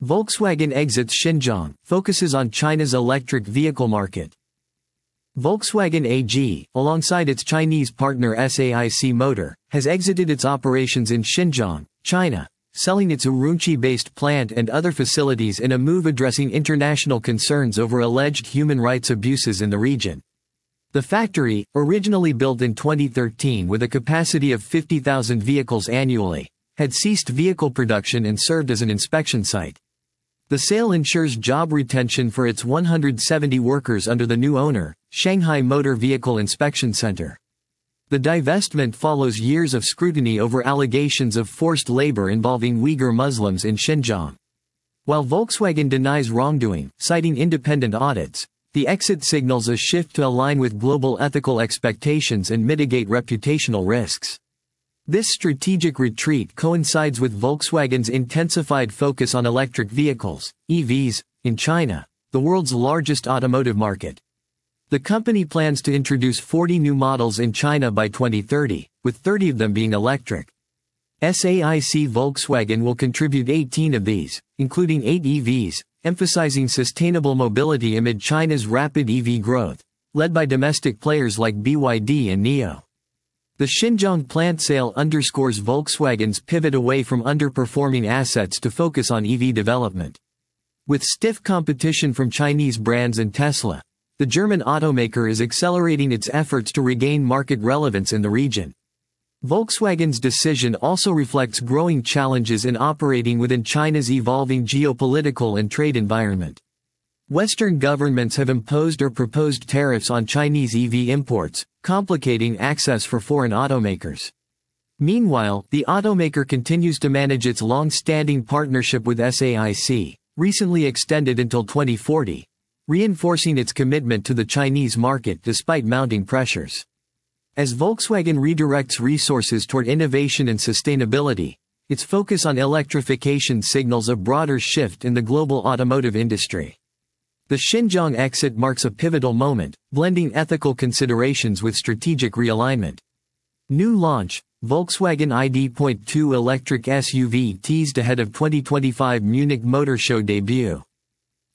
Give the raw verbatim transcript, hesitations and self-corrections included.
Volkswagen exits Xinjiang, focuses on China's electric vehicle market. Volkswagen A G, alongside its Chinese partner S A I C Motor, has exited its operations in Xinjiang, China, selling its Urumqi-based plant and other facilities in a move addressing international concerns over alleged human rights abuses in the region. The factory, originally built in twenty thirteen with a capacity of fifty thousand vehicles annually, had ceased vehicle production and served as an inspection site. The sale ensures job retention for its one hundred seventy workers under the new owner, Shanghai Motor Vehicle Inspection Center. The divestment follows years of scrutiny over allegations of forced labor involving Uyghur Muslims in Xinjiang. While Volkswagen denies wrongdoing, citing independent audits, the exit signals a shift to align with global ethical expectations and mitigate reputational risks. This strategic retreat coincides with Volkswagen's intensified focus on electric vehicles, E Vs, in China, the world's largest automotive market. The company plans to introduce forty new models in China by twenty thirty, with thirty of them being electric. S A I C Volkswagen will contribute eighteen of these, including eight E Vs, emphasizing sustainable mobility amid China's rapid E V growth, led by domestic players like B Y D and NIO. The Xinjiang plant sale underscores Volkswagen's pivot away from underperforming assets to focus on E V development. With stiff competition from Chinese brands and Tesla, the German automaker is accelerating its efforts to regain market relevance in the region. Volkswagen's decision also reflects growing challenges in operating within China's evolving geopolitical and trade environment. Western governments have imposed or proposed tariffs on Chinese E V imports, complicating access for foreign automakers. Meanwhile, the automaker continues to manage its long-standing partnership with S A I C, recently extended until twenty forty, reinforcing its commitment to the Chinese market despite mounting pressures. As Volkswagen redirects resources toward innovation and sustainability, its focus on electrification signals a broader shift in the global automotive industry. The Xinjiang exit marks a pivotal moment, blending ethical considerations with strategic realignment. New launch, Volkswagen I D two electric S U V teased ahead of twenty twenty-five Munich Motor Show debut.